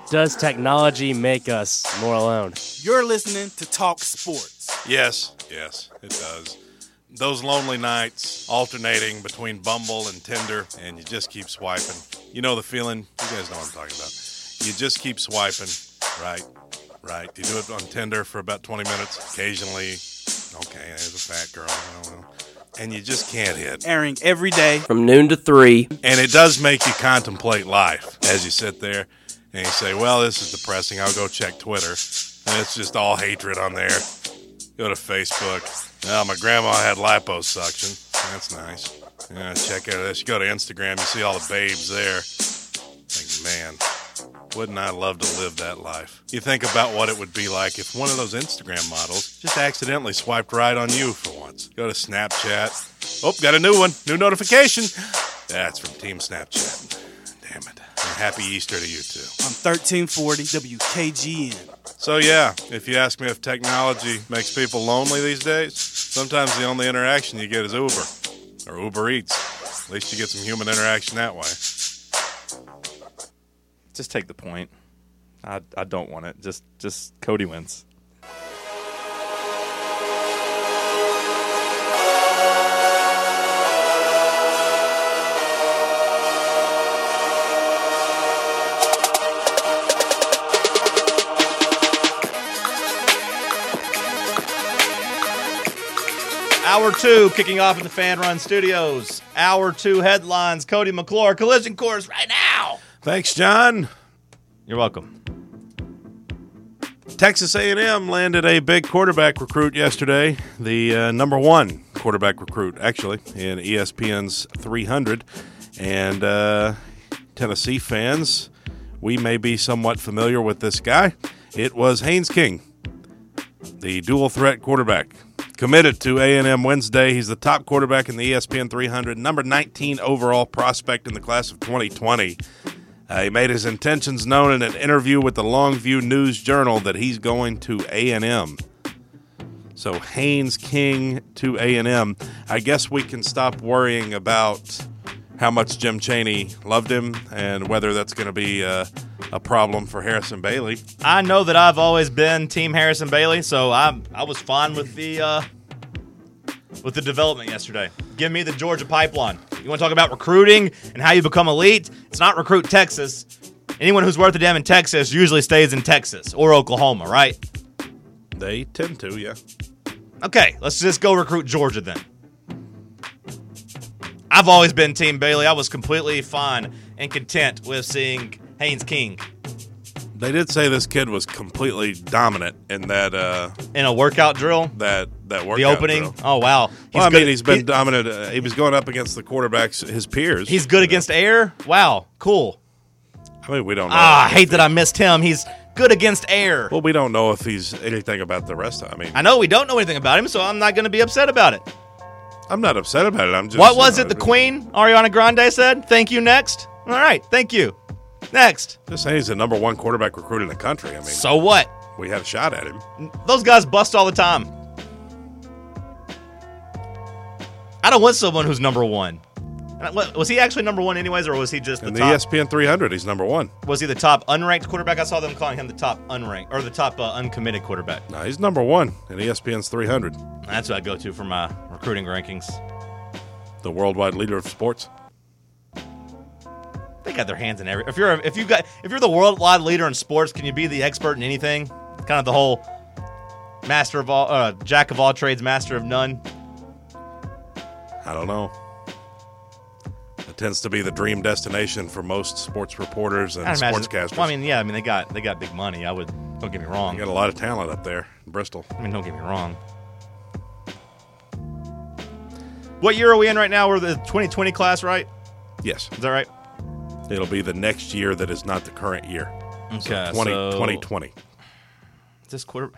Does technology make us more alone? You're listening to Talk Sports. Yes, it does. Those lonely nights alternating between Bumble and Tinder, and you just keep swiping. You know the feeling? You guys know what I'm talking about. You just keep swiping, right? You do it on Tinder for about 20 minutes. Occasionally, okay, there's a fat girl, I don't know. And you just can't hit. Airing every day from noon to 3. And it does make you contemplate life as you sit there and you say, well, this is depressing. I'll go check Twitter. And it's just all hatred on there. Go to Facebook. Well, my grandma had liposuction. That's nice. Yeah, check out this. You go to Instagram, you see all the babes there. Think, man, wouldn't I love to live that life? You think about what it would be like if one of those Instagram models just accidentally swiped right on you for once. Go to Snapchat. Oh, got a new one. New notification. That's from Team Snapchat. Damn it. And happy Easter to you, too. on 1340 WKGN. So, yeah, if you ask me if technology makes people lonely these days, sometimes the only interaction you get is Uber or Uber Eats. At least you get some human interaction that way. Just take the point. I don't want it. Just Cody wins. Hour 2 kicking off in the Fan Run Studios. Hour 2 headlines. Cody McClure, Collision Course right now. Thanks, John. You're welcome. Texas A&M landed a big quarterback recruit yesterday, the number one quarterback recruit, actually, in ESPN's 300. And Tennessee fans, we may be somewhat familiar with this guy. It was Haynes King, the dual-threat quarterback. Committed to A&M Wednesday. He's the top quarterback in the ESPN 300, number 19 overall prospect in the class of 2020. He made his intentions known in an interview with the Longview News Journal that he's going to A&M. So Haynes King to A&M. I guess we can stop worrying about how much Jim Chaney loved him and whether that's going to be a problem for Harrison Bailey. I know that I've always been Team Harrison Bailey, so I was fine with the development yesterday. Give me the Georgia pipeline. You want to talk about recruiting and how you become elite? It's not recruit Texas. Anyone who's worth a damn in Texas usually stays in Texas or Oklahoma, right? They tend to, yeah. Okay, let's just go recruit Georgia then. I've always been Team Bailey. I was completely fine and content with seeing Haynes King. They did say this kid was completely dominant in that in a workout drill. That workout the opening. drill. Oh wow! He's been dominant. He was going up against the quarterbacks, his peers. He's good against air. Wow, cool. I mean, we don't know. I hate that I missed him. He's good against air. Well, we don't know if he's anything about the rest of it. I mean, I know we don't know anything about him, so I'm not going to be upset about it. I'm not upset about it. I'm just. What was it? The Queen Ariana Grande said, "Thank you." Next. All right. Thank you. Next. Just saying he's the number one quarterback recruit in the country. I mean, so what? We had a shot at him. Those guys bust all the time. I don't want someone who's number one. Was he actually number one anyways, or was he just in the the top? ESPN 300? He's number one. Was he the top unranked quarterback? I saw them calling him the top unranked or the top uncommitted quarterback. No, he's number one in ESPN's 300. That's what I go to for my recruiting rankings. The worldwide leader of sports. They got their hands in every. If you're the worldwide leader in sports, can you be the expert in anything? Kind of the whole master of all, jack of all trades, master of none. I don't know. It tends to be the dream destination for most sports reporters and sportscasters. Well, they got big money. Don't get me wrong. They got a lot of talent up there in Bristol. Don't get me wrong. What year are we in right now? We're the 2020 class, right? Yes. Is that right? It'll be the next year that is not the current year. Okay, so 2020. This quarter.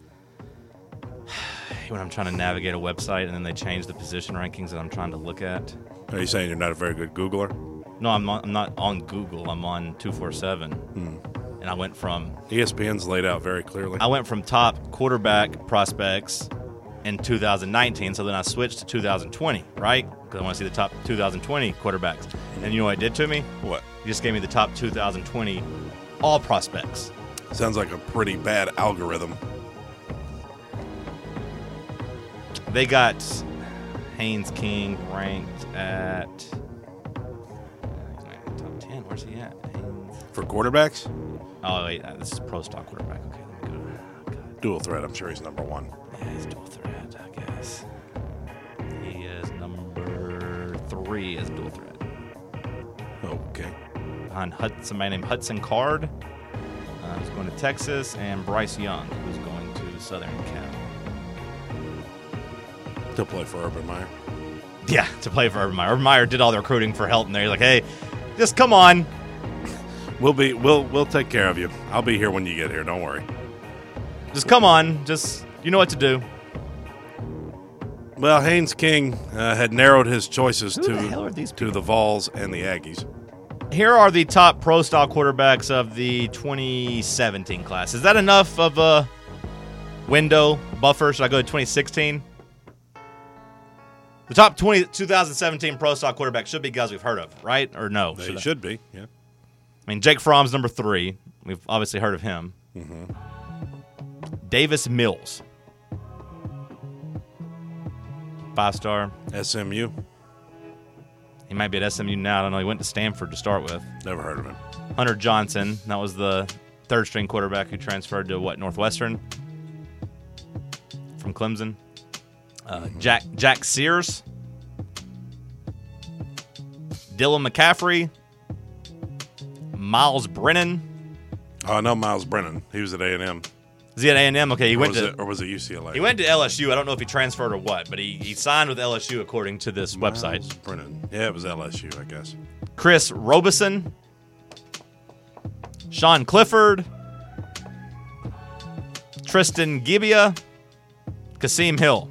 When I'm trying to navigate a website and then they change the position rankings that I'm trying to look at. Are you saying you're not a very good Googler? No, I'm not on Google. I'm on 247. And I went from... ESPN's laid out very clearly. I went from top quarterback prospects in 2019, so then I switched to 2020, right? Because I want to see the top 2020 quarterbacks. And you know what it did to me? What? You just gave me the top 2020 all prospects. Sounds like a pretty bad algorithm. They got Haynes King ranked at top 10. Where's he at? Haynes. For quarterbacks, Oh, wait. This is pro stock quarterback. Okay, let me go. God. dual threat, I'm sure he's number one. Yeah, he's dual threat, I guess. He is number 3 as dual threat. Okay. Behind somebody named Hudson Card, who's going to Texas, and Bryce Young, who's going to Southern Cal. To play for Urban Meyer. Yeah, to play for Urban Meyer. Urban Meyer did all the recruiting for Helton there. He's like, hey, just come on. We'll take care of you. I'll be here when you get here. Don't worry. Just come on. Just, you know what to do. Well, Haynes King had narrowed his choices Who the hell are these to the Vols and the Aggies. Here are the top pro-style quarterbacks of the 2017 class. Is that enough of a window buffer? Should I go to 2016? The top 2017 pro-style quarterbacks should be guys we've heard of, right? Or no? They should be, yeah. I mean, Jake Fromm's number 3. We've obviously heard of him. Mm-hmm. Davis Mills. 5-star. SMU. He might be at SMU now. I don't know. He went to Stanford to start with. Never heard of him. Hunter Johnson. That was the third-string quarterback who transferred to, Northwestern from Clemson. Jack Sears. Dylan McCaffrey. Miles Brennan. Oh, I know Miles Brennan. He was at A&M. Is he at A&M? Okay, he went to Or was it UCLA? he went to LSU. I don't know if he transferred or what, but he signed with LSU according to this Miles website. Brennan. Yeah, it was LSU, I guess. Chris Robeson. Sean Clifford. Tristan Gibbia. Kasim Hill.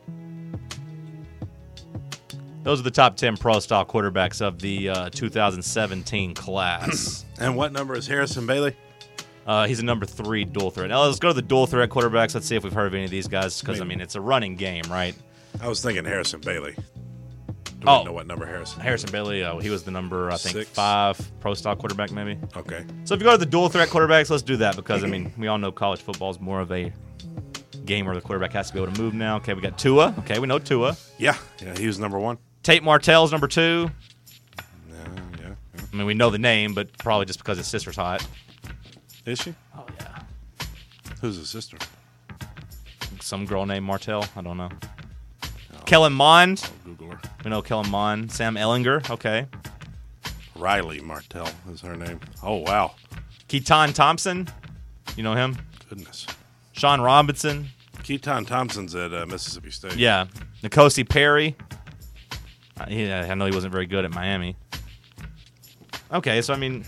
Those are the top 10 pro-style quarterbacks of the 2017 class. And what number is Harrison Bailey? He's a number 3 dual threat. Now, let's go to the dual threat quarterbacks. Let's see if we've heard of any of these guys because, I mean, it's a running game, right? I was thinking Harrison Bailey. Do Oh. we know what number Harrison? Harrison Bailey, he was the number, I think, 6. 5 pro-style quarterback maybe. Okay. So if you go to the dual threat quarterbacks, let's do that because, I mean, we all know college football is more of a game where the quarterback has to be able to move now. Okay, we got Tua. Okay, we know Tua. Yeah, he was number 1. Tate Martell's number 2. Yeah. I mean, we know the name, but probably just because his sister's hot. Is she? Oh, yeah. Who's his sister? Some girl named Martell. I don't know. Kellen Mond. I'll Google her. We know Kellen Mond. Sam Ellinger. Okay. Riley Martell is her name. Oh, wow. Keaton Thompson. You know him? Goodness. Sean Robinson. Keaton Thompson's at Mississippi State. Yeah. Nkosi Perry. Yeah, I know he wasn't very good at Miami. Okay, so I mean,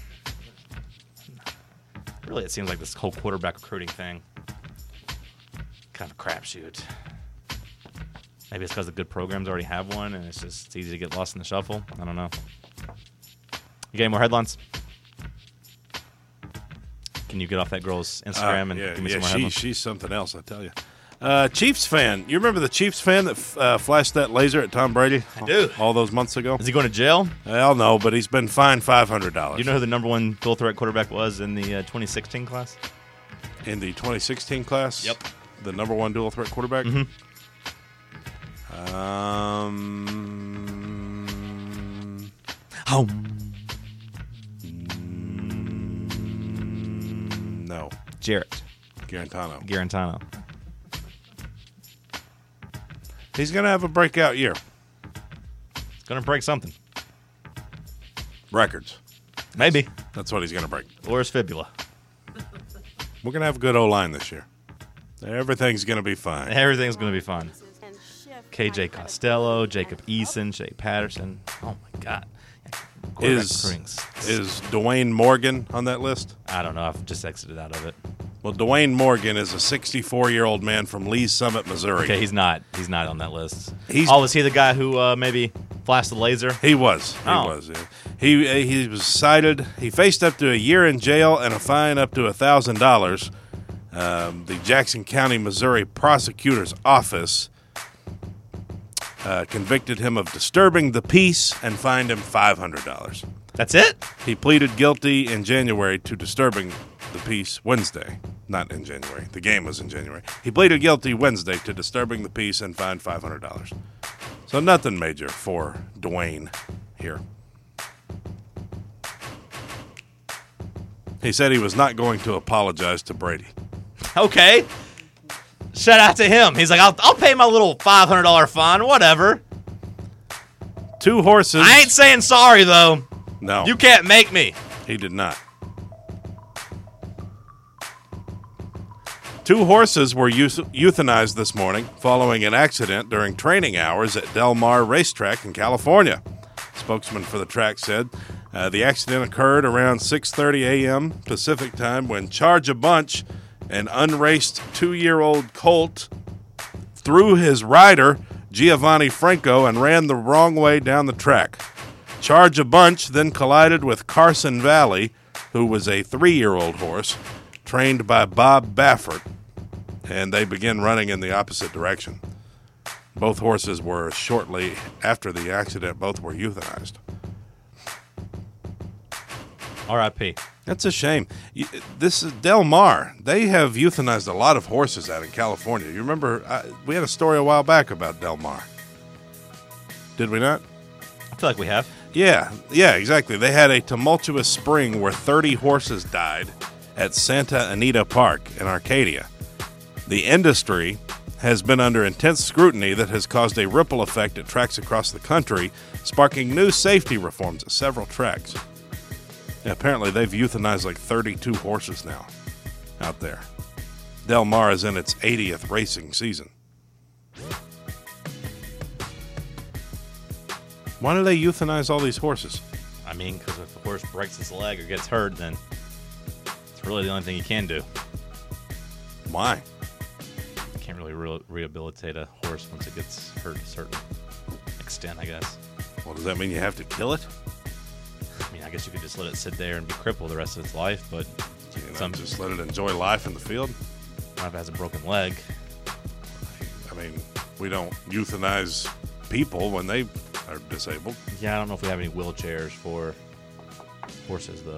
really, it seems like this whole quarterback recruiting thing kind of a crapshoot. Maybe it's because the good programs already have one, and it's easy to get lost in the shuffle. I don't know. You got any more headlines? Can you get off that girl's Instagram and give me some more headlines? She's something else, I tell you. Chiefs fan. You remember the Chiefs fan that flashed that laser at Tom Brady? I do. All those months ago? Is he going to jail? Well, no, but he's been fined $500. Do you know who the number 1 dual threat quarterback was in the 2016 class? In the 2016 class? Yep. The number 1 dual threat quarterback? Mhm. No. Jarrett Garantano. Garantano. He's going to have a breakout year. It's going to break something. Records. Maybe. That's what he's going to break. Or his fibula. We're going to have a good O-line this year. Everything's going to be fine. Everything's going to be fun. KJ Costello, Jacob Eason, Shea Patterson. Oh, my God. Is Dwayne Morgan on that list? I don't know. I've just exited out of it. Well, Dwayne Morgan is a 64-year-old man from Lee's Summit, Missouri. Okay, he's not on that list. He's- was he the guy who maybe flashed the laser? He was. Oh. Yeah. He was cited. He faced up to a year in jail and a fine up to $1,000. The Jackson County, Missouri prosecutor's office convicted him of disturbing the peace and fined him $500. That's it? He pleaded guilty in January to disturbing the peace Wednesday. Not in January. The game was in January. He pleaded guilty Wednesday to disturbing the peace and fined $500. So nothing major for Dwayne here. He said he was not going to apologize to Brady. Okay. Shout out to him. He's like, I'll pay my little $500 fine, whatever. 2 horses. I ain't saying sorry, though. No. You can't make me. He did not. 2 horses were euthanized this morning following an accident during training hours at Del Mar Racetrack in California. Spokesman for the track said the accident occurred around 6:30 a.m. Pacific time when Charge a Bunch, an unraced 2-year-old colt, threw his rider, Giovanni Franco, and ran the wrong way down the track. Charge a Bunch then collided with Carson Valley, who was a 3-year-old horse, trained by Bob Baffert, and they began running in the opposite direction. Both horses were shortly after the accident, both were euthanized. R.I.P. That's a shame. This is Del Mar. They have euthanized a lot of horses out in California. You remember, we had a story a while back about Del Mar. Did we not? I feel like we have. Yeah, exactly. They had a tumultuous spring where 30 horses died at Santa Anita Park in Arcadia. The industry has been under intense scrutiny that has caused a ripple effect at tracks across the country, sparking new safety reforms at several tracks. Yeah, apparently, they've euthanized like 32 horses now out there. Del Mar is in its 80th racing season. Why do they euthanize all these horses? I mean, because if a horse breaks his leg or gets hurt, then it's really the only thing you can do. Why? You can't really rehabilitate a horse once it gets hurt to a certain extent, I guess. Well, does that mean you have to kill it? I mean, I guess you could just let it sit there and be crippled the rest of its life, but Just let it enjoy life in the field? not if it has a broken leg. I mean, we don't euthanize people when they are disabled. Yeah, I don't know if we have any wheelchairs for horses, though.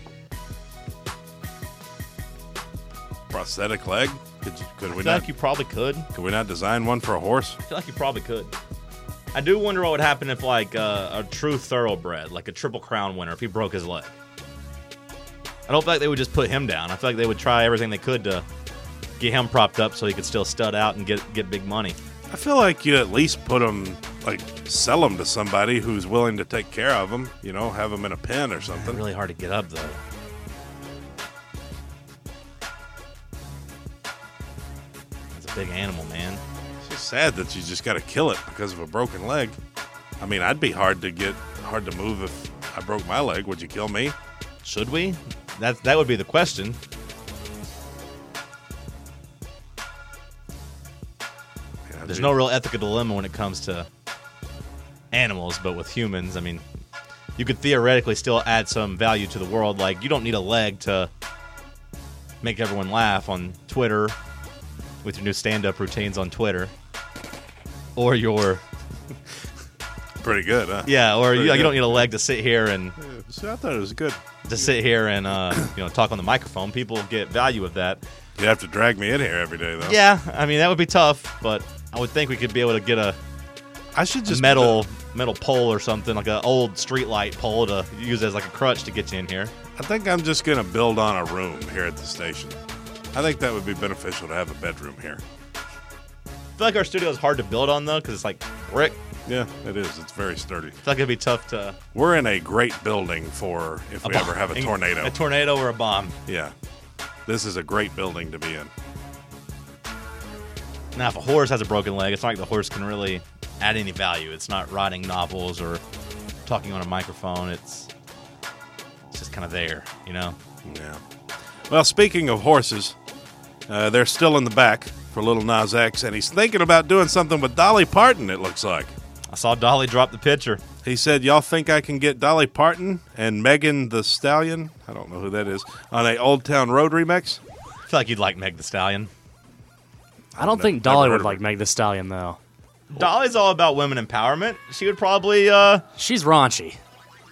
Prosthetic leg? Could I we feel not? like you probably could. Could we not design one for a horse? I feel like you probably could. I do wonder what would happen if, like, a true thoroughbred, like a Triple Crown winner, if he broke his leg. I don't feel like they would just put him down. I feel like they would try everything they could to get him propped up so he could still stud out and get big money. I feel like you at least put them, like, sell them to somebody who's willing to take care of them. You know, have them in a pen or It's something. really hard to get up, though. It's a big animal, man. It's just sad that you just got to kill it because of a broken leg. I mean, I'd be hard to move if I broke my leg. Would you kill me? Should we? That would be the question. Yeah, There's no real ethical dilemma when it comes to animals, but with humans, I mean, you could theoretically still add some value to the world. Like, you don't need a leg to make everyone laugh on Twitter with your new stand-up routines on Twitter. Or your... Pretty good, huh? Yeah, or you Pretty don't good. need a leg to sit here and... See, I thought it was good. talk on the microphone. People get value of that. You have to drag me in here every day, though. Yeah, I mean, that would be tough, but I would think we could be able to get a I should just metal pole or something, like an old street light pole to use as like a crutch to get you in here. I think I'm just going to build on a room here at the station. I think that would be beneficial to have a bedroom here. I feel like our studio is hard to build on, though, because it's like brick. Yeah, it is. It's very sturdy. I feel like it'd be tough to... We're in a great building for if we ever have a tornado. A tornado or a bomb. Yeah. This is a great building to be in. Now, if a horse has a broken leg, it's not like the horse can really add any value. It's not writing novels or talking on a microphone. It's just kind of there, you know? Yeah. Well, speaking of horses, they're still in the back for Little Nas X, and he's thinking about doing something with Dolly Parton, it looks like. I saw Dolly drop the picture. He said, y'all think I can get Dolly Parton and Megan the Stallion, I don't know who that is, on a Old Town Road remix? I feel like you'd like Meg the Stallion. I don't think never Dolly heard would of like her. Meg the Stallion, though. Dolly's all about women empowerment. She would probably, She's raunchy.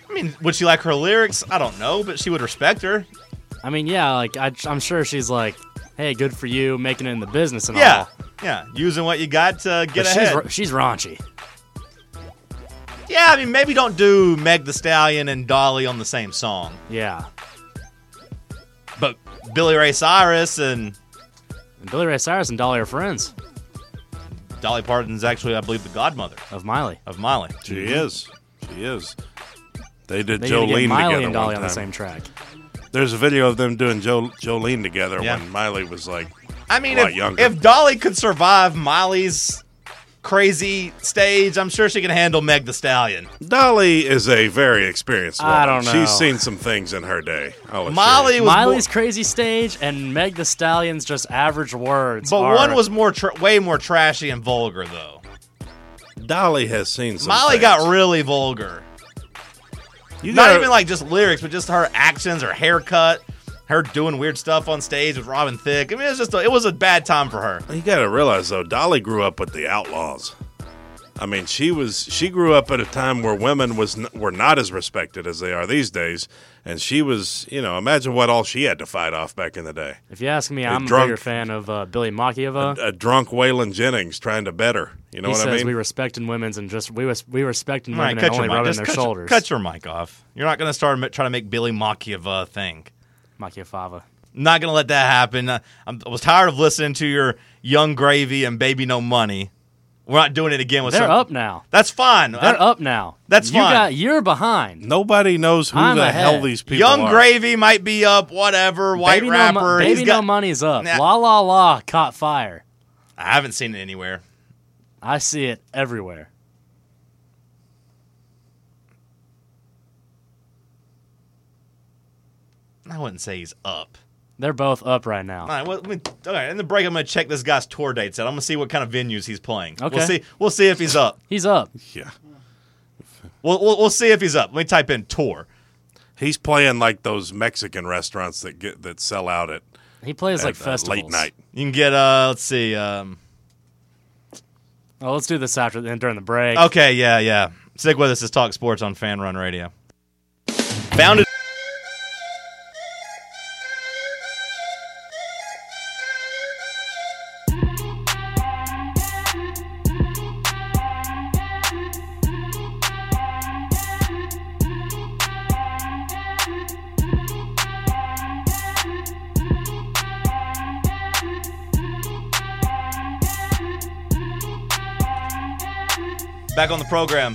I mean, would she like her lyrics? I don't know, but she would respect her. I mean, yeah, like I'm sure she's like, hey, good for you, making it in the business and Yeah, all. yeah, using what you got to get But ahead. she's raunchy. Yeah, I mean, maybe don't do Meg Thee Stallion and Dolly on the same song. Yeah. But Billy Ray Cyrus and And Billy Ray Cyrus and Dolly are friends Dolly Parton's actually, I believe, the godmother of Miley. of Miley. She is. She is. They did They gotta get Jolene Miley together and Dolly one on the time. same track. There's a video of them doing Jolene together Yeah. when Miley was like I mean, a lot younger. if Dolly could survive Miley's crazy stage, I'm sure she can handle Meg Thee Stallion. Dolly is a very experienced woman. I don't know. She's seen some things in her day. I'll assure Molly you. was Miley's crazy stage and Meg Thee Stallion's just average words. but are, one was way more trashy and vulgar, though. Dolly has seen some Molly things. got really vulgar. You Not gotta- even like just lyrics, but just her actions, her haircut, her doing weird stuff on stage with Robin Thicke. I mean, it was a bad time for her. You got to realize though, Dolly grew up with the Outlaws. I mean, she grew up at a time where women were not as respected as they are these days, and she was, imagine what all she had to fight off back in the day. If you ask me, I'm drunk- a bigger fan of Billy Makieva. A drunk Waylon Jennings trying to bet her. You know He what says I mean? we respecting women's and just we respecting All right, women and only rubbing Just their cut shoulders. Cut your mic off. You're not going to start trying to make Billy Makieva a thing. Makiafava. Not going to let that happen. I was tired of listening to your Young Gravy and Baby No Money. We're not doing it again with They're some- up now. That's fine. They're up now. That's fine. You're behind. Nobody knows who I'm the ahead. hell these people Young are. Gravy might be up, whatever, white Baby rapper. Baby He's got- No Money's up. Nah. La La La caught fire. I haven't seen it anywhere. I see it everywhere. I wouldn't say he's up. They're both up right now. All right, well, all right, in the break, I'm going to check this guy's tour dates out. I'm going to see what kind of venues he's playing. Okay. We'll see if he's up. He's up. Yeah. We'll see if he's up. Let me type in tour. He's playing like those Mexican restaurants that sell out at He plays like at, festivals. late night. You can get, let's see. Oh, let's do this after during the break. Okay, yeah. Stick with us. It's Talk Sports on Fan Run Radio. Founded. Back on the program.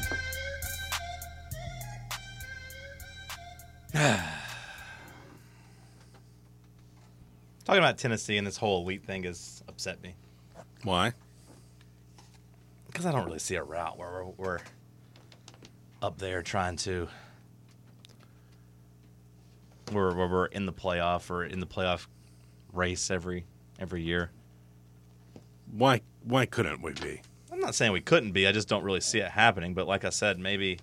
Talking about Tennessee and this whole elite thing has upset me. Why? Because I don't really see a route where we're up there trying to. Where we're in the playoff or in the playoff race every year. Why couldn't we be? I'm not saying we couldn't be. I just don't really see it happening. But like I said, maybe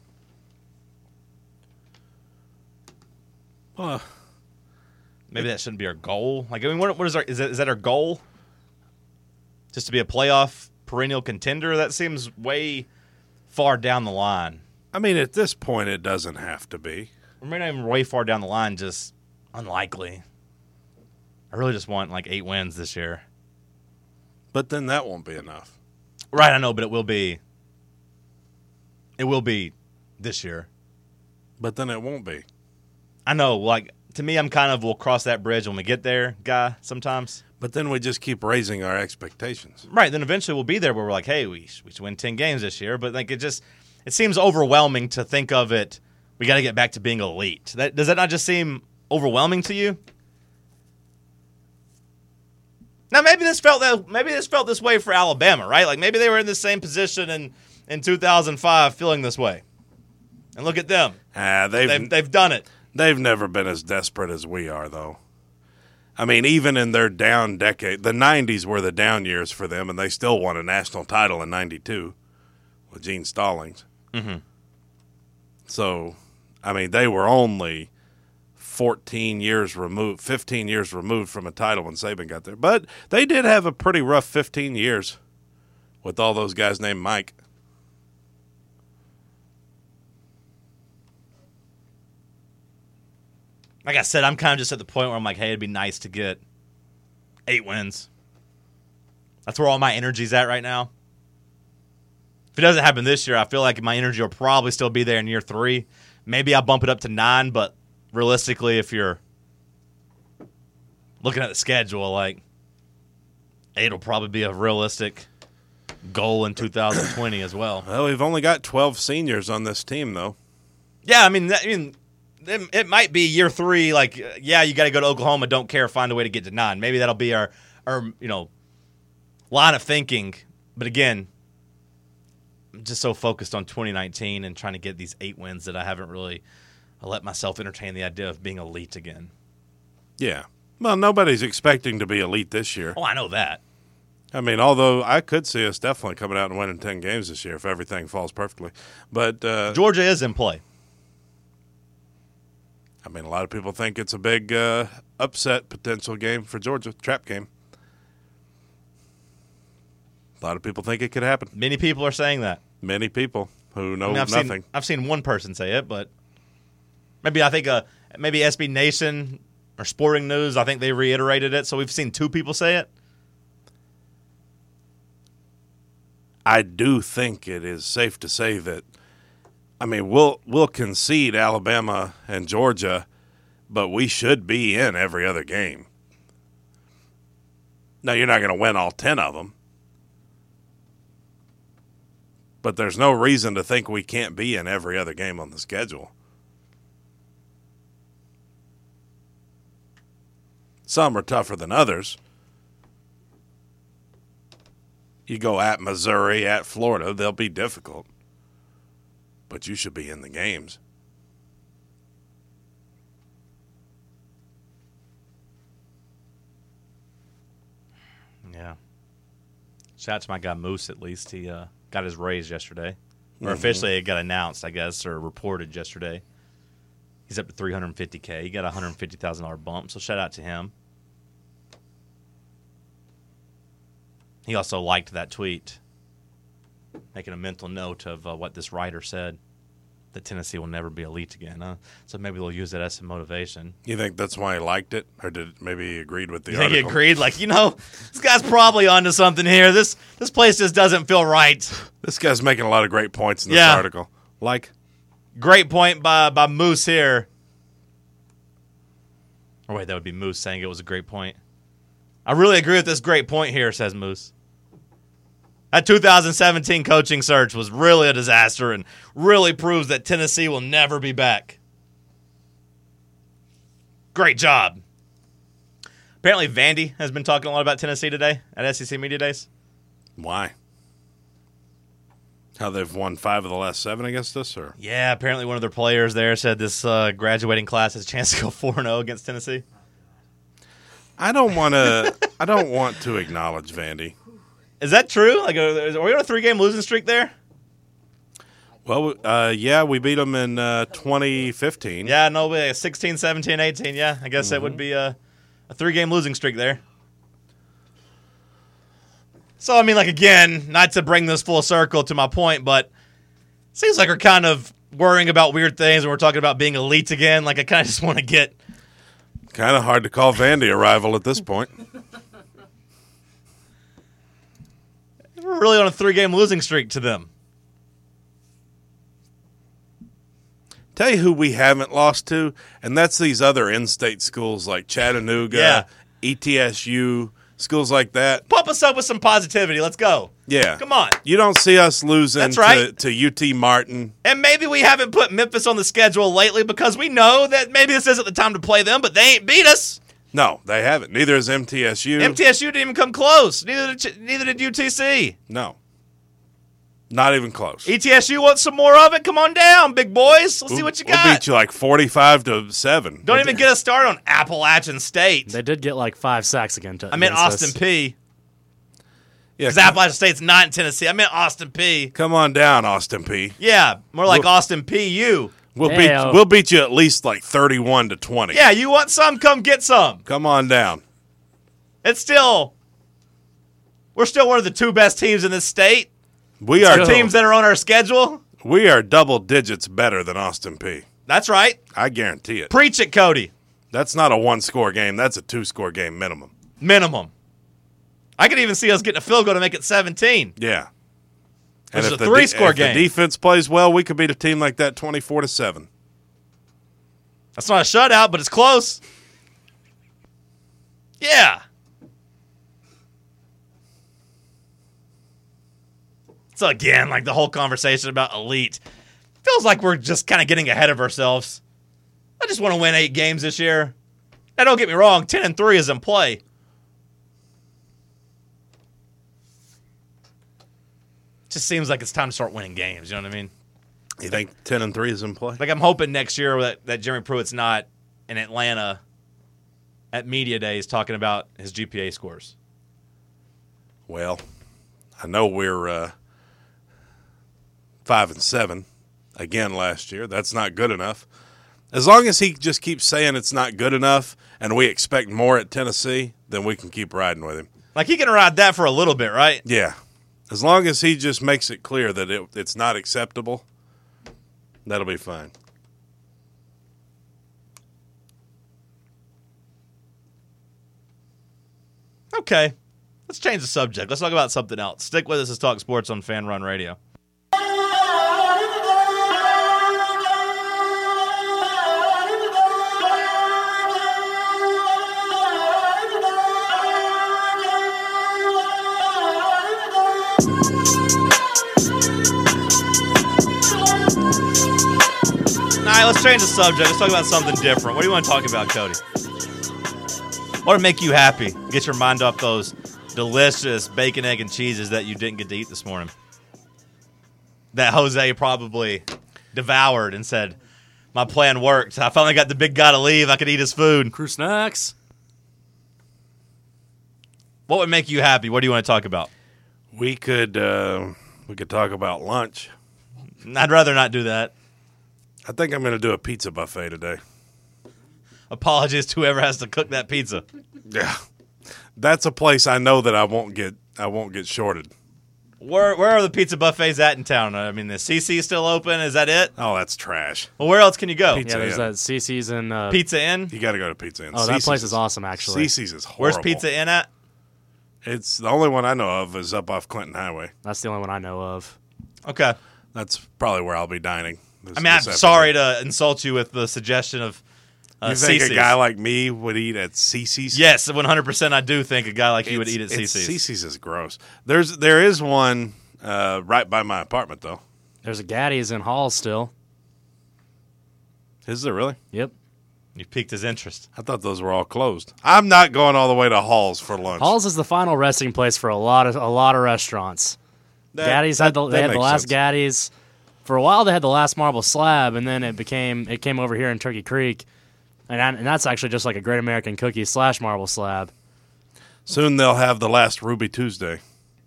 Well, that shouldn't be our goal. Like, I mean, what is that our goal? Just to be a playoff perennial contender? That seems way far down the line. I mean, at this point, it doesn't have to be. Or maybe not even way far down the line, just unlikely. I really just want like 8 wins this year. But then that won't be enough. Right, I know, but it will be. It will be this year. But then it won't be. I know, like, to me, I'm kind of, we'll cross that bridge when we get there guy sometimes. But then we just keep raising our expectations. Right, then eventually we'll be there where we're like, hey, we should win 10 games this year. But like, it seems overwhelming to think of it, we got to get back to being elite. Does that not just seem overwhelming to you? Now, maybe this felt this way for Alabama, right? Like, maybe they were in the same position in 2005 feeling this way. And look at them. They've done it. They've never been as desperate as we are, though. I mean, even in their down decade, the 90s were the down years for them, and they still won a national title in 92 with Gene Stallings. Mm-hmm. So, I mean, they were only 15 years removed from a title when Saban got there. But they did have a pretty rough 15 years with all those guys named Mike. like I said, I'm kind of just at the point where I'm like, hey, it'd be nice to get 8 wins. That's where all my energy's at right now. If it doesn't happen this year, I feel like my energy will probably still be there in year 3. Maybe I'll bump it up to 9, but realistically, if you're looking at the schedule, like 8 will probably be a realistic goal in 2020 as well. Well, we've only got 12 seniors on this team, though. Yeah, I mean, it might be year 3. Like, yeah, you got to go to Oklahoma. Don't care. Find a way to get to 9. Maybe that'll be our line of thinking. But again, I'm just so focused on 2019 and trying to get these 8 wins that I haven't really let myself entertain the idea of being elite again. Yeah. Well, nobody's expecting to be elite this year. Oh, I know that. I mean, although I could see us definitely coming out and winning 10 games this year if everything falls perfectly. But Georgia is in play. I mean, a lot of people think it's a big upset potential game for Georgia, trap game. A lot of people think it could happen. Many people are saying that. Many people who know I've nothing. I've seen one person say it, but maybe SB Nation or Sporting News, I think they reiterated it. So we've seen 2 people say it. I do think it is safe to say that, I mean, we'll concede Alabama and Georgia, but we should be in every other game. Now, you're not going to win all 10 of them, but there's no reason to think we can't be in every other game on the schedule. Some are tougher than others. You go at Missouri, at Florida, they'll be difficult. But you should be in the games. Yeah. Shout out to my guy Moose, at least. He got his raise yesterday. Or officially it got announced, I guess, or reported yesterday. He's up to $350K. He got a $150,000 bump, so shout out to him. He also liked that tweet, making a mental note of what this writer said, that Tennessee will never be elite again. So maybe we'll use that as some motivation. You think that's why he liked it? Or did maybe he agreed with the You article? think he agreed? Like, this guy's probably onto something here. This place just doesn't feel right. This guy's making a lot of great points in this article. Like? Great point by Moose here. Or wait, that would be Moose saying it was a great point. I really agree with this great point here, says Moose. That 2017 coaching search was really a disaster and really proves that Tennessee will never be back. Great job. Apparently, Vandy has been talking a lot about Tennessee today at SEC Media Days. Why? How they've won 5 of the last 7 against us? Or? Yeah, apparently one of their players there said this graduating class has a chance to go 4-0 against Tennessee. I don't want to acknowledge Vandy. Is that true? Like, are we on a 3-game losing streak there? Well, yeah, we beat them in 2015. Yeah, no, 16, 17, 18. Yeah, I guess that would be a 3-game losing streak there. So, I mean, like, again, not to bring this full circle to my point, but it seems like we're kind of worrying about weird things and we're talking about being elite again. Like, I kind of just want to get... Kind of hard to call Vandy a rival at this point. We're really on a 3-game losing streak to them. Tell you who we haven't lost to, and that's these other in-state schools like Chattanooga, ETSU, schools like that. Pump us up with some positivity. Let's go. Yeah. Come on. You don't see us losing That's right. to UT Martin. And maybe we haven't put Memphis on the schedule lately because we know that maybe this isn't the time to play them, but they ain't beat us. No, they haven't. Neither is MTSU. MTSU didn't even come close. Neither did UTC. No. Not even close. ETSU wants some more of it? Come on down, big boys. Let's see what you got. We'll beat you like 45-7. Don't even get us started on Appalachian State. They did get like 5 sacks again. I meant Austin P. Yeah, Because Appalachian State's not in Tennessee. I meant Austin P. come on down, Austin P. Yeah, more like Austin P.U. We'll beat you at least like 31-20. Yeah, you want some? Come get some. Come on down. We're still one of the 2 best teams in this state. We are Teams that are on our schedule. We are double digits better than Austin P. That's right. I guarantee it. Preach it, Cody. That's not a one-score game. That's a two-score game minimum. Minimum. I could even see us getting a field goal to make it 17. Yeah. Which is if a three-score if game. the defense plays well, we could beat a team like that 24-7. That's not a shutout, but it's close. Yeah. So again, like the whole conversation about elite feels like we're just kind of getting ahead of ourselves. I just want to win 8 games this year. Now, don't get me wrong, 10-3 is in play. Just seems like it's time to start winning games. You know what I mean? You think 10-3 is in play? Like I'm hoping next year that Jeremy Pruitt's not in Atlanta at media days talking about his GPA scores. Well, I know we're 5-7 again last year. That's not good enough. As long as he just keeps saying it's not good enough and we expect more at Tennessee, then we can keep riding with him. Like he can ride that for a little bit, right? Yeah. As long as he just makes it clear that it's not acceptable, that'll be fine. Okay. Let's change the subject. Let's talk about something else. Stick with us. Let's talk sports on Fan Run Radio. All right, let's change the subject. Let's talk about something different. What do you want to talk about, Cody? What would make you happy? Get your mind off those delicious bacon, egg, and cheeses that you didn't get to eat this morning. That Jose probably devoured and said, my plan worked. I finally got the big guy to leave. I could eat his food. Crew snacks. What would make you happy? What do you want to talk about? We could talk about lunch. I'd rather not do that. I think I'm going to do a pizza buffet today. Apologies to whoever has to cook that pizza. Yeah. That's a place I know that I won't get shorted. Where are the pizza buffets at in town? I mean, the CC still open? Is that it? Oh, that's trash. Well, where else can you go? Pizza Yeah, there's Inn. that CC's and Pizza Inn? You got to go to Pizza Inn. Oh, that place is awesome, actually. CC's is horrible. Where's Pizza Inn at? It's the only one I know of is up off Clinton Highway. That's the only one I know of. Okay. That's probably where I'll be dining. I'm sorry to insult you with the suggestion of You think CC's. a guy like me would eat at CC's? Yes, 100% I do think a guy like you would eat at CC's. CC's is gross. There is one right by my apartment, though. There's a Gaddy's in Halls still. Is there really? Yep. You piqued his interest. I thought those were all closed. I'm not going all the way to Halls for lunch. Halls is the final resting place for a lot of restaurants. Gaddy's had the last Gaddy's. For a while, they had the last Marble Slab, and then it came over here in Turkey Creek, and that's actually just like a Great American Cookie / Marble Slab. Soon they'll have the last Ruby Tuesday.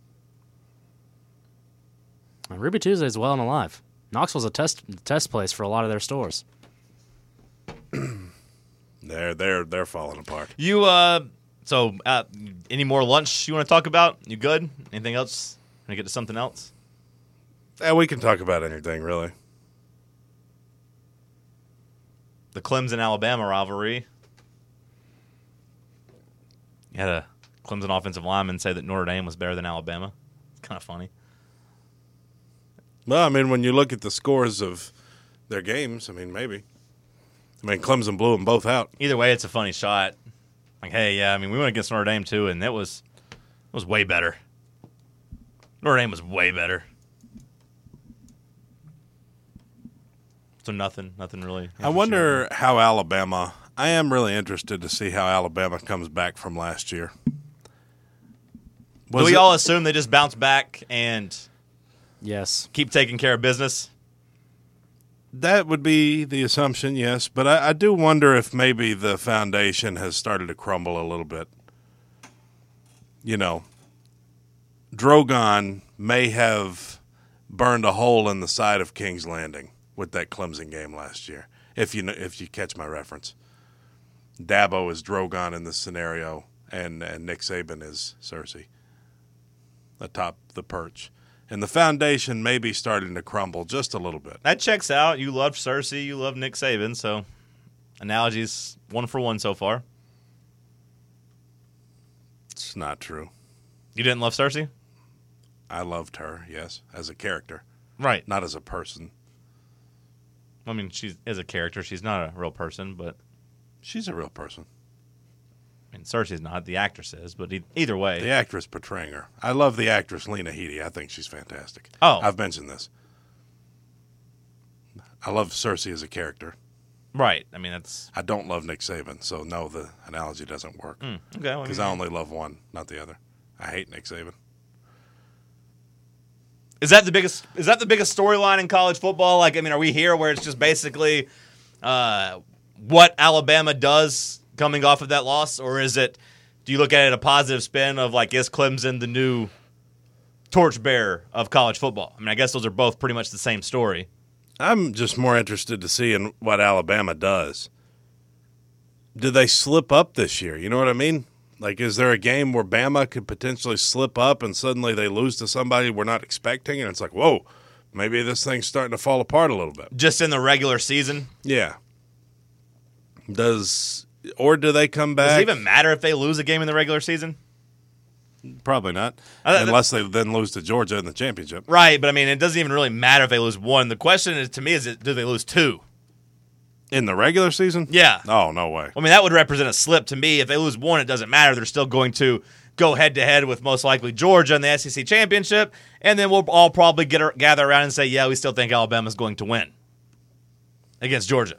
And Ruby Tuesday is well and alive. Knoxville's a test place for a lot of their stores. They're falling apart. You any more lunch you want to talk about? You good? Anything else? Want to get to something else? Yeah, we can talk about anything, really. The Clemson-Alabama rivalry. You had a Clemson offensive lineman say that Notre Dame was better than Alabama. It's kind of funny. Well, I mean, when you look at the scores of their games, I mean, maybe. I mean, Clemson blew them both out. Either way, it's a funny shot. Like, hey, yeah, I mean, we went against Notre Dame too, and it was way better. Notre Dame was way better. So nothing really. I wonder how Alabama. I am really interested to see how Alabama comes back from last year. Do we all assume they just bounce back and Yes. keep taking care of business? That would be the assumption, yes. But I do wonder if maybe the foundation has started to crumble a little bit. You know, Drogon may have burned a hole in the side of King's Landing with that Clemson game last year, if you catch my reference. Dabo is Drogon in this scenario, and Nick Saban is Cersei atop the perch. And the foundation may be starting to crumble just a little bit. That checks out. You love Cersei. You love Nick Saban. So analogies 1-for-1 so far. It's not true. You didn't love Cersei? I loved her, yes, as a character. Right. Not as a person. I mean, she is a character. She's not a real person, but... She's a real person. I mean, Cersei's not. The actress is, but either way. The actress portraying her. I love the actress Lena Headey. I think she's fantastic. Oh. I've mentioned this. I love Cersei as a character. Right. I mean, that's... I don't love Nick Saban, so no, the analogy doesn't work. Okay. Because I only love one, not the other. I hate Nick Saban. Is that the biggest storyline in college football? Like, I mean, are we here where it's just basically what Alabama does coming off of that loss? Or is it, do you look at it a positive spin of, like, is Clemson the new torchbearer of college football? I mean, I guess those are both pretty much the same story. I'm just more interested to see in what Alabama does. Did they slip up this year? You know what I mean? Like, is there a game where Bama could potentially slip up and suddenly they lose to somebody we're not expecting? And it's like, whoa, maybe this thing's starting to fall apart a little bit. Just in the regular season? Yeah. Or do they come back? Does it even matter if they lose a game in the regular season? Probably not. Unless they then lose to Georgia in the championship. Right, but I mean, it doesn't even really matter if they lose one. The question is, to me, is do they lose two? In the regular season? Yeah. Oh, no way. I mean, that would represent a slip to me. If they lose one, it doesn't matter. They're still going to go head-to-head with most likely Georgia in the SEC championship, and then we'll all probably gather around and say, yeah, we still think Alabama's going to win against Georgia.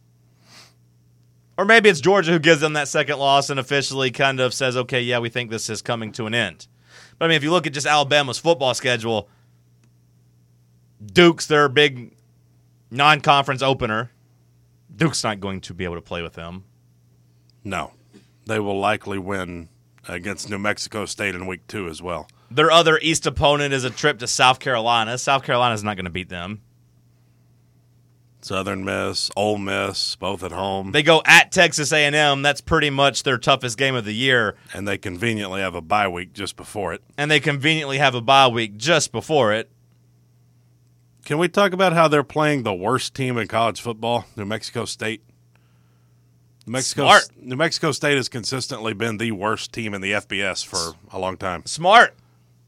Or maybe it's Georgia who gives them that second loss and officially kind of says, okay, yeah, we think this is coming to an end. But, I mean, if you look at just Alabama's football schedule, Duke's their big non-conference opener. Duke's not going to be able to play with them. No. They will likely win against New Mexico State in week 2 as well. Their other East opponent is a trip to South Carolina. South Carolina's not going to beat them. Southern Miss, Ole Miss, both at home. They go at Texas A&M. That's pretty much their toughest game of the year. And they conveniently have a bye week just before it. Can we talk about how they're playing the worst team in college football, New Mexico State? Smart. New Mexico State has consistently been the worst team in the FBS for a long time. Smart.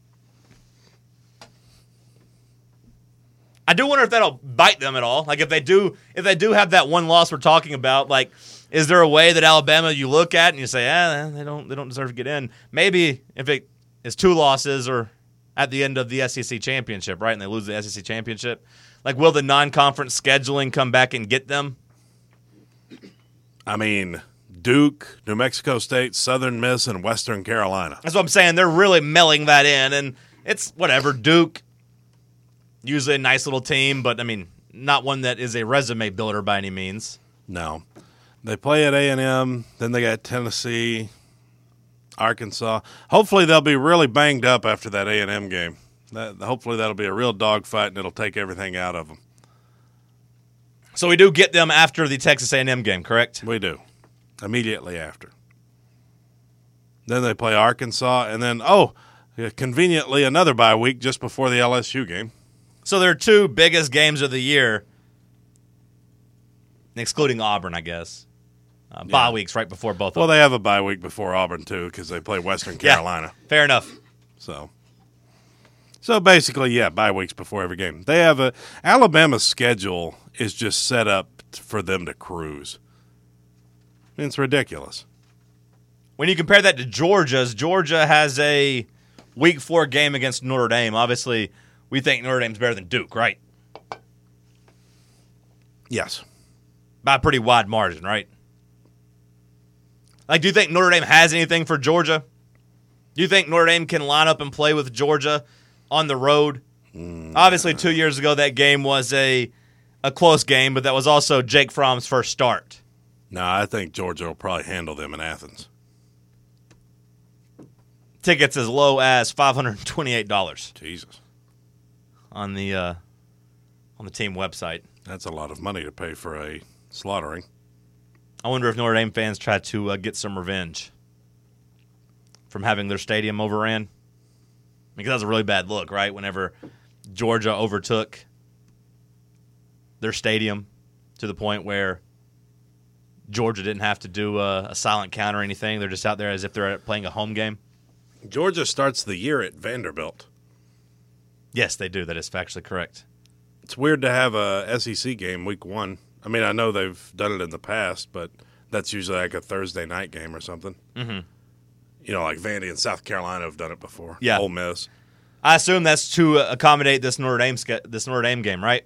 I do wonder if that'll bite them at all. Like if they do have that one loss we're talking about, like is there a way that Alabama you look at and you say, they don't deserve to get in? Maybe if it is 2 losses or at the end of the SEC championship, right? And they lose the SEC championship. Like, will the non-conference scheduling come back and get them? I mean, Duke, New Mexico State, Southern Miss, and Western Carolina. That's what I'm saying. They're really mailing that in, and it's whatever. Duke, usually a nice little team, but, I mean, not one that is a resume builder by any means. No. They play at A&M, then they got Tennessee, Arkansas. Hopefully they'll be really banged up after that A&M game. Hopefully that'll be a real dogfight and it'll take everything out of them. So we do get them after the Texas A&M game, correct? We do. Immediately after. Then they play Arkansas, and then, conveniently another bye week just before the LSU game. So their 2 biggest games of the year, excluding Auburn, I guess. Bye weeks right before both of them. Well, they have a bye week before Auburn, too, because they play Western Carolina. Yeah, fair enough. So basically, bye weeks before every game. They have Alabama's schedule is just set up for them to cruise. It's ridiculous. When you compare that to Georgia's, Georgia has a Week 4 game against Notre Dame. Obviously, we think Notre Dame's better than Duke, right? Yes. By a pretty wide margin, right? Like, do you think Notre Dame has anything for Georgia? Do you think Notre Dame can line up and play with Georgia on the road? Obviously, 2 years ago, that game was a close game, but that was also Jake Fromm's first start. No, I think Georgia will probably handle them in Athens. Tickets as low as $528. Jesus. On the team website. That's a lot of money to pay for a slaughtering. I wonder if Notre Dame fans try to get some revenge from having their stadium overran. Because that was a really bad look, right? Whenever Georgia overtook their stadium to the point where Georgia didn't have to do a silent count or anything. They're just out there as if they're playing a home game. Georgia starts the year at Vanderbilt. Yes, they do. That is factually correct. It's weird to have a SEC game week 1. I mean, I know they've done it in the past, but that's usually like a Thursday night game or something. Mm-hmm. You know, like Vandy and South Carolina have done it before. Yeah. Ole Miss. I assume that's to accommodate this Notre Dame game, right?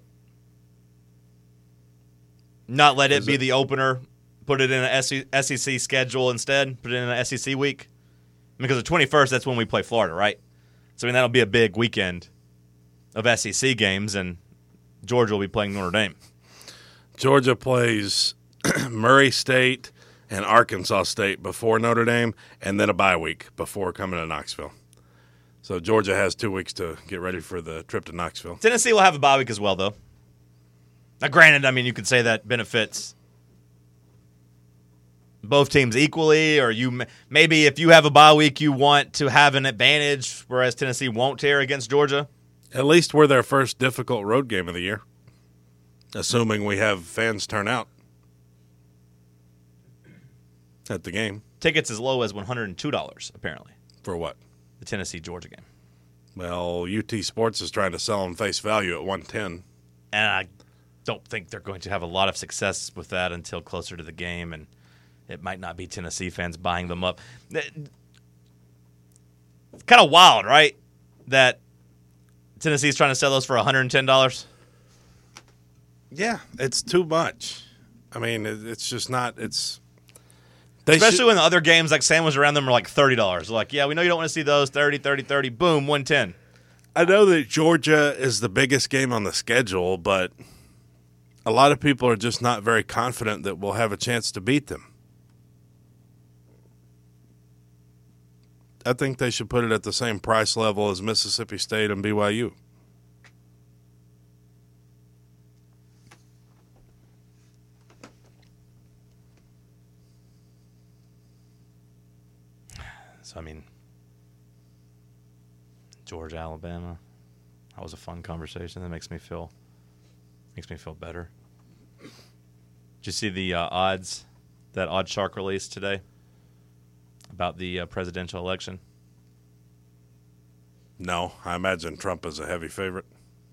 Not let it be the opener. Put it in an SEC schedule instead. Put it in an SEC week. Because the 21st, that's when we play Florida, right? So, I mean, that'll be a big weekend of SEC games, and Georgia will be playing Notre Dame. Georgia plays Murray State and Arkansas State before Notre Dame, and then a bye week before coming to Knoxville. So Georgia has 2 weeks to get ready for the trip to Knoxville. Tennessee will have a bye week as well, though. Now, granted, I mean, you could say that benefits both teams equally, or maybe if you have a bye week, you want to have an advantage, whereas Tennessee won't here against Georgia. At least we're their first difficult road game of the year, assuming we have fans turn out at the game. Tickets as low as $102, apparently. For what? The Tennessee-Georgia game. Well, UT Sports is trying to sell them face value at $110. And I don't think they're going to have a lot of success with that until closer to the game, and it might not be Tennessee fans buying them up. It's kind of wild, right, that Tennessee's trying to sell those for $110? Yeah, it's too much. I mean, it's just not. Especially when the other games like sandwiched around them are like $30. Like, yeah, we know you don't want to see those. 30, 30, 30. Boom, 110. I know that Georgia is the biggest game on the schedule, but a lot of people are just not very confident that we'll have a chance to beat them. I think they should put it at the same price level as Mississippi State and BYU. So, I mean, Georgia, Alabama, that was a fun conversation. That makes me feel better. Did you see the odds that OddsShark released today about the presidential election? No, I imagine Trump is a heavy favorite.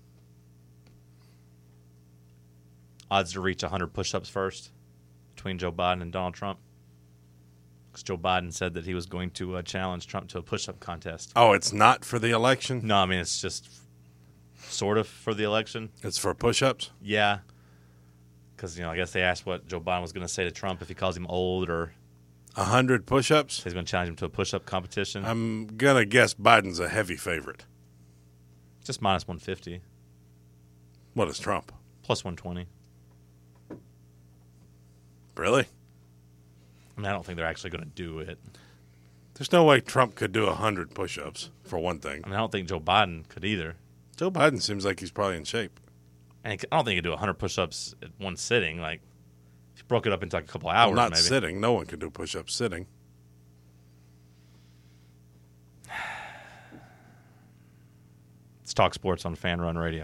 Odds to reach 100 push-ups first between Joe Biden and Donald Trump. Because Joe Biden said that he was going to challenge Trump to a push-up contest. Oh, it's not for the election? No, I mean, it's just sort of for the election. It's for push-ups? Yeah. Because, I guess they asked what Joe Biden was going to say to Trump if he calls him old or 100 push-ups? he's going to challenge him to a push-up competition. I'm going to guess Biden's a heavy favorite. Just minus 150. What is Trump? Plus 120. Really? I mean, I don't think they're actually going to do it. There's no way Trump could do 100 push-ups, for one thing. I mean, I don't think Joe Biden could either. Joe Biden seems like he's probably in shape. And I don't think he could do 100 push-ups at one sitting. Like, if you broke it up into like a couple hours, Not maybe. sitting. No one can do push-ups sitting. Let's talk sports on Fan Run Radio.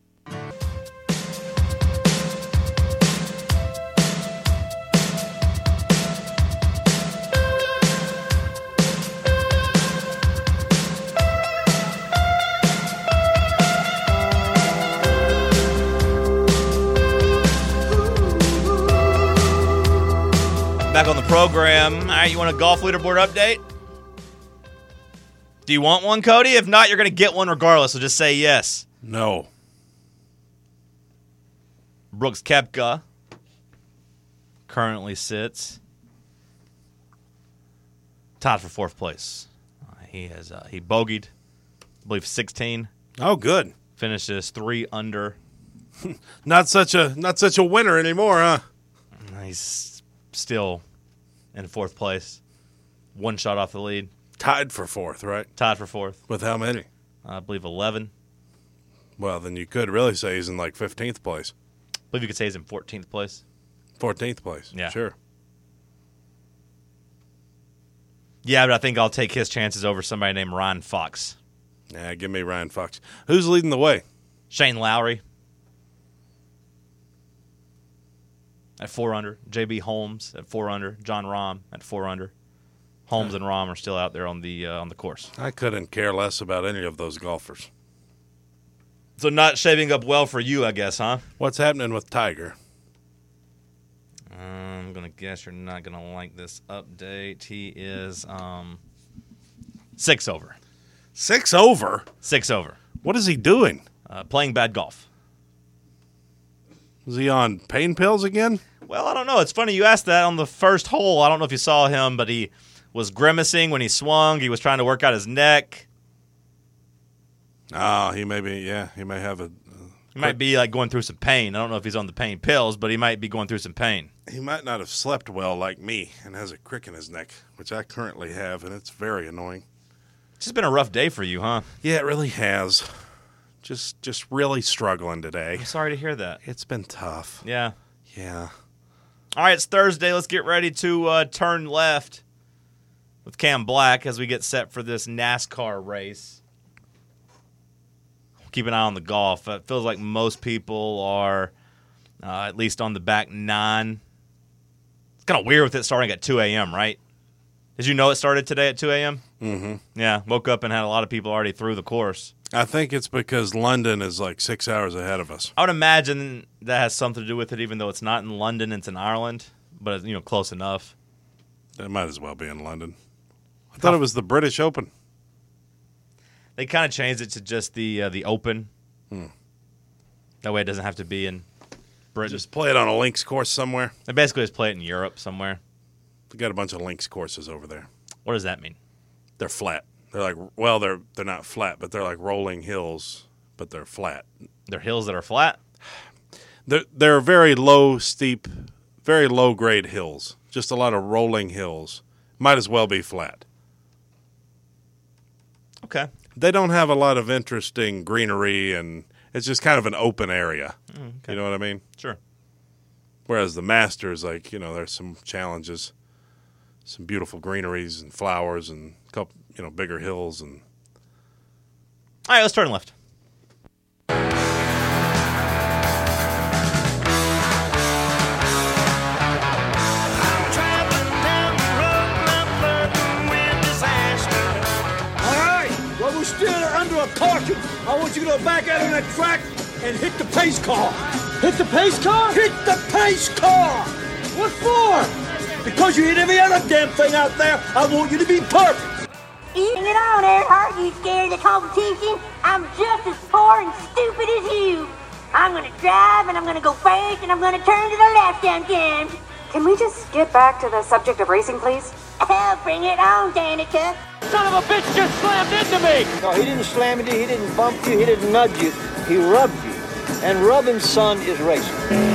Back on the program. All right, you want a golf leaderboard update? Do you want one, Cody? If not, you're going to get one regardless, so just say yes. No. Brooks Koepka currently sits tied for fourth place. He bogeyed, I believe, 16. Oh, good. Finishes 3 under. Not such a winner anymore, huh? He's still in fourth place. 1 shot off the lead. Tied for fourth, right? Tied for fourth. With how many? I believe 11. Well, then you could really say he's in like 15th place. I believe you could say he's in 14th place. 14th place. Yeah. Sure. Yeah, but I think I'll take his chances over somebody named Ryan Fox. Yeah, give me Ryan Fox. Who's leading the way? Shane Lowry. at 4 under. J.B. Holmes at 4 under. John Rahm at 4 under. Holmes and Rahm are still out there on the course. I couldn't care less about any of those golfers. So not shaping up well for you, I guess, huh? What's happening with Tiger? I'm going to guess you're not going to like this update. He is 6 over. 6 over? 6 over. What is he doing? Playing bad golf. Was he on pain pills again? Well, I don't know. It's funny you asked that on the first hole. I don't know if you saw him, but he was grimacing when he swung. He was trying to work out his neck. Oh, he may be, he may have a... He might be like going through some pain. I don't know if he's on the pain pills, but he might be going through some pain. He might not have slept well like me and has a crick in his neck, which I currently have, and it's very annoying. It's just been a rough day for you, huh? Yeah, it really has. Just really struggling today. I'm sorry to hear that. It's been tough. Yeah. Yeah. All right, it's Thursday. Let's get ready to turn left with Cam Black as we get set for this NASCAR race. Keep an eye on the golf. It feels like most people are at least on the back 9. It's kind of weird with it starting at 2 a.m., right? Did you know it started today at 2 a.m.? Mm-hmm. Yeah, woke up and had a lot of people already through the course. I think it's because London is like 6 hours ahead of us. I would imagine that has something to do with it, even though it's not in London, it's in Ireland. But, close enough. It might as well be in London. I thought it was the British Open. They kind of changed it to just the Open. That way it doesn't have to be in Britain. Just play it on a links course somewhere. They basically just play it in Europe somewhere. We got a bunch of links courses over there. What does that mean? They're flat. They're like, well, they're not flat, but they're like rolling hills, but they're flat. They're hills that are flat? They're very low, steep, very low-grade hills. Just a lot of rolling hills. Might as well be flat. Okay. They don't have a lot of interesting greenery, and it's just kind of an open area. Okay. You know what I mean? Sure. Whereas the Masters, there's some challenges, some beautiful greeneries and flowers and a couple, bigger hills. And all right, let's turn left. Still under a caution. I want you to go back out on that track and hit the pace car. Hit the pace car? Hit the pace car! What for? Because you hit every other damn thing out there. I want you to be perfect. Bring it on, Earhart. You scared of the competition? I'm just as poor and stupid as you. I'm gonna drive and I'm gonna go first and I'm gonna turn to the left sometimes. Can we just get back to the subject of racing, please? Oh, bring it on, Danica. Son of a bitch just slammed into me! No, he didn't slam into you, he didn't bump you, he didn't nudge you. He rubbed you. And rubbing, son, is racing.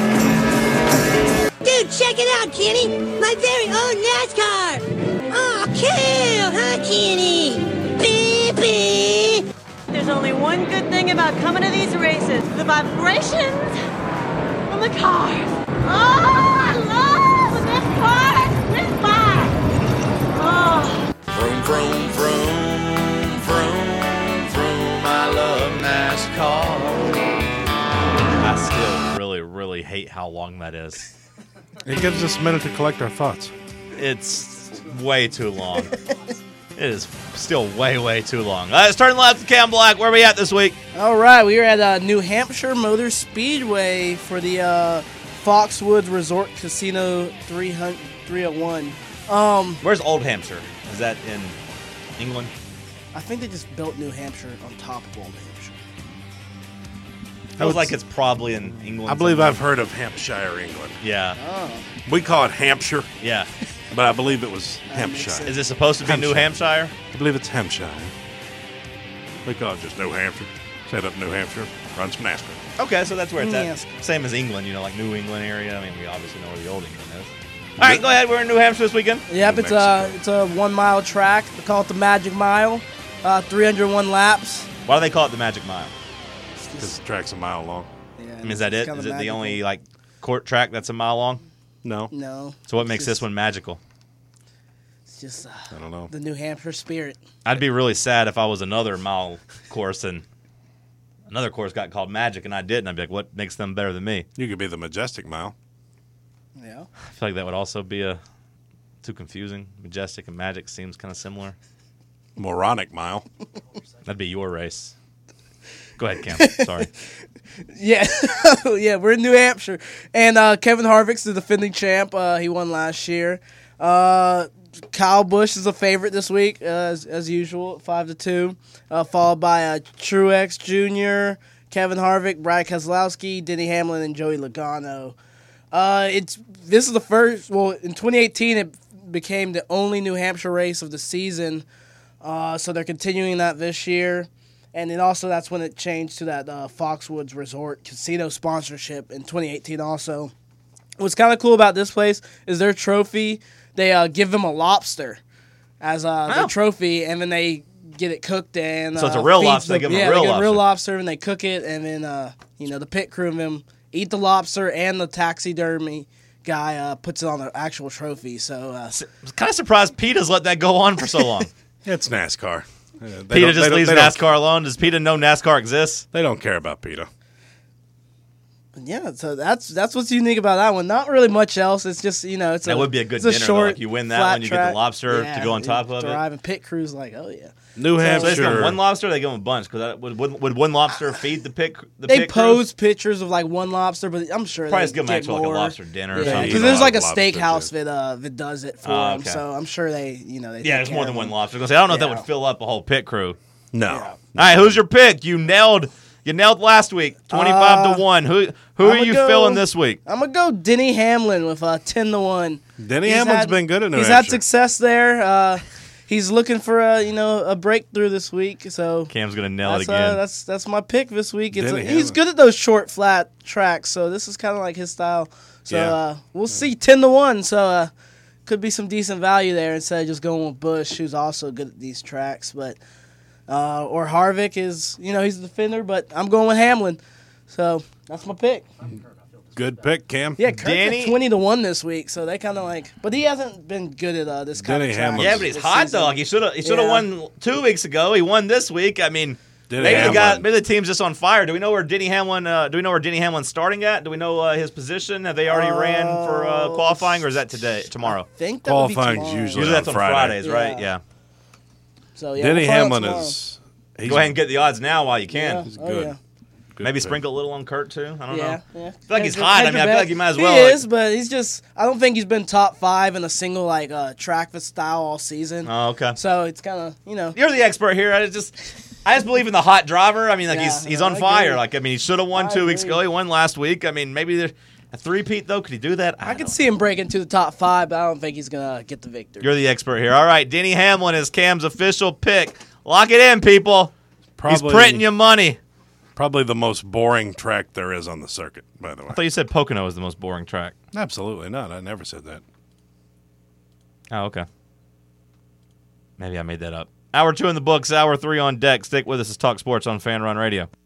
Dude, check it out, Kenny. My very own NASCAR. Oh, cool, huh, Kenny? Beep, beep. There's only one good thing about coming to these races. The vibrations from the cars. Oh, I love this car. This car. Oh. Vroom, vroom, vroom, vroom, vroom, I love NASCAR. I still really, really hate how long that is. it gives us a minute to collect our thoughts. It's way too long. It is still way, way too long. Let's turn left to Cam Black. Where are we at this week? All right, we are at New Hampshire Motor Speedway for the Foxwoods Resort Casino 301. Where's Old Hampshire? Is that in England? I think they just built New Hampshire on top of Old Hampshire. Feels like it's probably in England. I believe I've heard of Hampshire, England. Yeah. Oh. We call it Hampshire, Yeah. but I believe it was Hampshire. Is it supposed to be New Hampshire? I believe it's Hampshire. We call it just New Hampshire. Set up New Hampshire, run some NASCAR. Okay, so that's where it's Yes. at. Same as England, like New England area. I mean, we obviously know where the old England is. All right, go ahead. We're in New Hampshire this weekend. Yep, New it's Mexico. a 1 mile track. They call it the Magic Mile. 301 laps. Why do they call it the Magic Mile? Because the track's a mile long. Yeah, I mean, is that it's it? kinda Is it the magical. only court track that's a mile long? No, No. So what makes It's this one magical? It's just I don't know. the New Hampshire spirit. I'd be really sad if I was another mile course and another course got called Magic and I didn't. I'd be like, what makes them better than me? You could be the Majestic Mile. Yeah. I feel like that would also be too confusing. Majestic and Magic seems kind of similar. Moronic Mile. That'd be your race. Go ahead, Cam. Sorry. Yeah, yeah, we're in New Hampshire, and Kevin Harvick's the defending champ. He won last year. Kyle Busch is a favorite this week, as usual, 5-2, followed by Truex Jr., Kevin Harvick, Brad Keselowski, Denny Hamlin, and Joey Logano. This is the first. Well, in 2018, it became the only New Hampshire race of the season, so they're continuing that this year. And then also that's when it changed to that Foxwoods Resort Casino sponsorship in 2018 also. What's kind of cool about this place is their trophy, they give them a lobster as their trophy, and then they get it cooked and so it's a real lobster. They give them a real lobster. Real lobster, and they cook it, and then the pit crew of them eat the lobster, and the taxidermy guy puts it on the actual trophy. So I was kind of surprised PETA's let that go on for so long. It's NASCAR. PETA just leaves NASCAR alone. Does PETA know NASCAR exists? They don't care about PETA. Yeah, so that's what's unique about that one. Not really much else. It's just that would be a good dinner. Short, like you win that one, you get the lobster to go on top of it. Drive and pit crew's like, oh yeah. New Hampshire. So they give them one lobster. Or they give them a bunch because would one lobster feed the pit? They pose pictures of like one lobster, but I'm sure probably they just give them actually like a lobster dinner or something. Because there's like a steakhouse that does it for them. So I'm sure they they there's more than one lobster. I don't know if that would fill up a whole pit crew. No. Yeah. All right, who's your pick? You nailed last week, 25-1. Who are you feeling this week? I'm gonna go Denny Hamlin with 10-1. Denny Hamlin's been good in New He's Hampshire. had success there. He's looking for a breakthrough this week. So Cam's gonna nail it again. That's my pick this week. He's good at those short, flat tracks. So this is kind of like his style. So we'll see 10-1. So could be some decent value there instead of just going with Busch, who's also good at these tracks, but. Or Harvick is, he's a defender, but I'm going with Hamlin. So that's my pick. Good pick, Cam. Yeah, Kirk had 20-1 this week, so they kind of but he hasn't been good at this kind of track. Yeah, but he's hot dog. He should have won 2 weeks ago. He won this week. I mean, maybe the team's just on fire. Do we know where Denny Hamlin's starting at? Do we know his position? Have they already ran for qualifying, or is that tomorrow? I think qualifying's usually that's on Fridays, right? Yeah. So Denny Hamlin is. Go ahead and get the odds now while you can. Yeah. He's good. Yeah. Maybe sprinkle a little on Kurt too. I don't know. Yeah. I feel like he's hot. I feel like he might as well. He is, but he's just. I don't think he's been top 5 in a single track style all season. Oh, okay. So it's kind of You're the expert here. I just believe in the hot driver. I mean, he's on fire. He should have won 2 weeks ago. He won last week. I mean, maybe there's a three-peat though. Could he do that? I could see him break into the top 5, but I don't think he's gonna get the victory. You're the expert here. All right, Denny Hamlin is Cam's official pick. Lock it in, people. He's printing you money. Probably the most boring track there is on the circuit, by the way. I thought you said Pocono was the most boring track. Absolutely not. I never said that. Oh, okay. Maybe I made that up. Hour 2 in the books, hour 3 on deck. Stick with us. It's Talk Sports on Fan Run Radio.